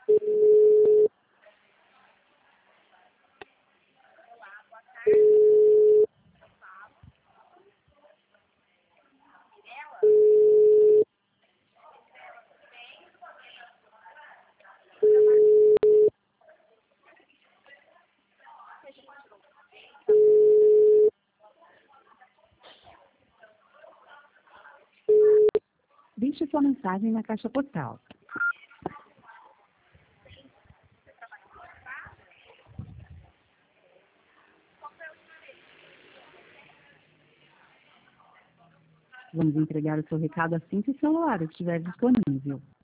Deixe sua mensagem na caixa postal. Vamos entregar o seu recado assim que o celular estiver disponível.